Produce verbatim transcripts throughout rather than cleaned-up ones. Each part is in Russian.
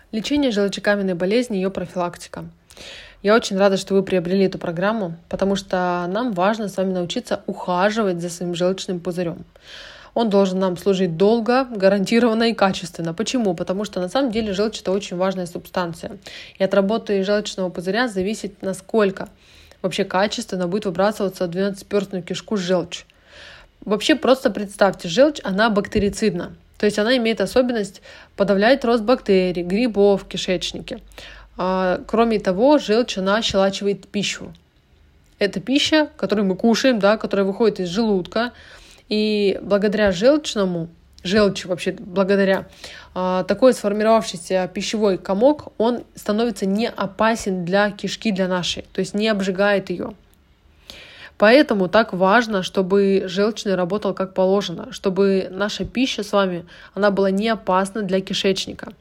Лечение желчекаменной болезни и ее профилактика. Я очень рада, что вы приобрели эту программу, потому что нам важно с вами научиться ухаживать за своим желчным пузырем. Он должен нам служить долго, гарантированно и качественно. Почему? Потому что на самом деле желчь – это очень важная субстанция. И от работы желчного пузыря зависит, насколько вообще качественно будет выбрасываться в двенадцатиперстную кишку желчь. Вообще просто представьте, желчь, она бактерицидна. То есть она имеет особенность подавлять рост бактерий, грибов в кишечнике. А, кроме того, желчь, она ощелачивает пищу. Это пища, которую мы кушаем, да, которая выходит из желудка. И благодаря желчному, желчи вообще, благодаря а, такой сформировавшийся пищевой комок, он становится не опасен для кишки, для нашей, то есть не обжигает ее. Поэтому так важно, чтобы желчный работал как положено, чтобы наша пища с вами, она была не опасна для кишечника.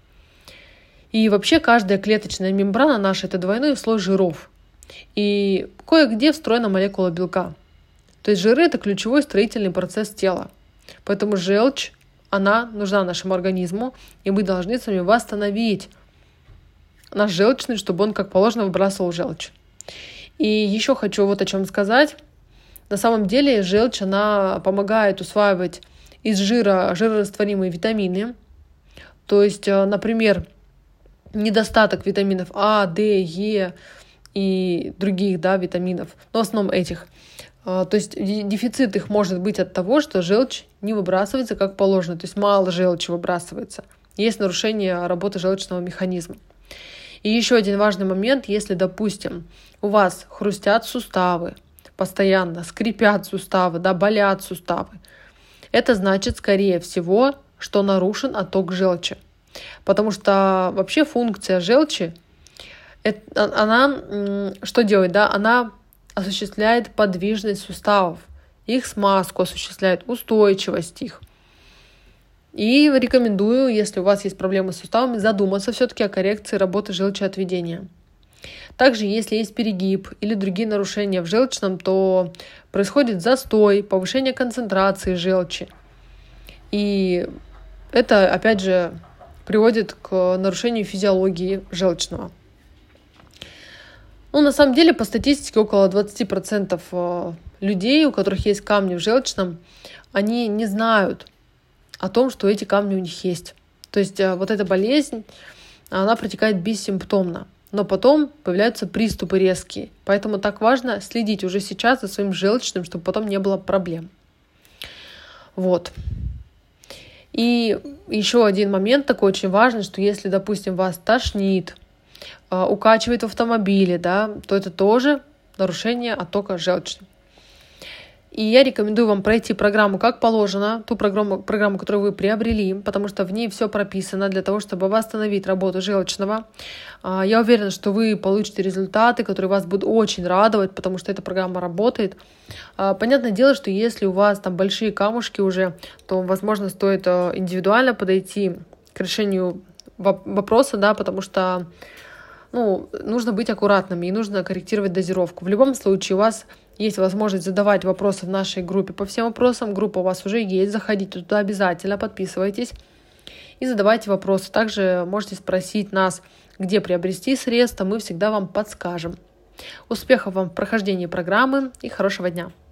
И вообще каждая клеточная мембрана наша – это двойной слой жиров. И кое-где встроена молекула белка. То есть жиры – это ключевой строительный процесс тела. Поэтому желчь, она нужна нашему организму, и мы должны с вами восстановить наш желчный, чтобы он как положено выбрасывал желчь. И еще хочу вот о чем сказать. На самом деле желчь, она помогает усваивать из жира жирорастворимые витамины. То есть, например, недостаток витаминов А, Д, Е и других, да, витаминов, но в основном этих. То есть дефицит их может быть от того, что желчь не выбрасывается как положено, то есть мало желчи выбрасывается. Есть нарушение работы желчного механизма. И еще один важный момент, если, допустим, у вас хрустят суставы, постоянно скрипят суставы, да, болят суставы, это значит, скорее всего, что нарушен отток желчи. Потому что вообще функция желчи, это, она что делает, да, она осуществляет подвижность суставов, их смазку осуществляет, устойчивость их. И рекомендую, если у вас есть проблемы с суставами, задуматься все-таки о коррекции работы желчеотведения. Также, если есть перегиб или другие нарушения в желчном, то происходит застой, повышение концентрации желчи. И это, опять же, приводит к нарушению физиологии желчного. Ну, на самом деле, по статистике, около двадцать процентов людей, у которых есть камни в желчном, они не знают о том, что эти камни у них есть. То есть вот эта болезнь, она протекает бессимптомно, но потом появляются приступы резкие. Поэтому так важно следить уже сейчас за своим желчным, чтобы потом не было проблем. Вот. И еще один момент такой очень важный, что если, допустим, вас тошнит, укачивает в автомобиле, да, то это тоже нарушение оттока желчи. И я рекомендую вам пройти программу как положено, ту программу, программу, которую вы приобрели, потому что в ней все прописано для того, чтобы восстановить работу желчного. Я уверена, что вы получите результаты, которые вас будут очень радовать, потому что эта программа работает. Понятное дело, что если у вас там большие камушки уже, то, возможно, стоит индивидуально подойти к решению вопроса, да, потому что ну, нужно быть аккуратными и нужно корректировать дозировку. В любом случае у вас есть возможность задавать вопросы в нашей группе по всем вопросам. Группа у вас уже есть, заходите туда обязательно, подписывайтесь и задавайте вопросы. Также можете спросить нас, где приобрести средства, мы всегда вам подскажем. Успехов вам в прохождении программы и хорошего дня!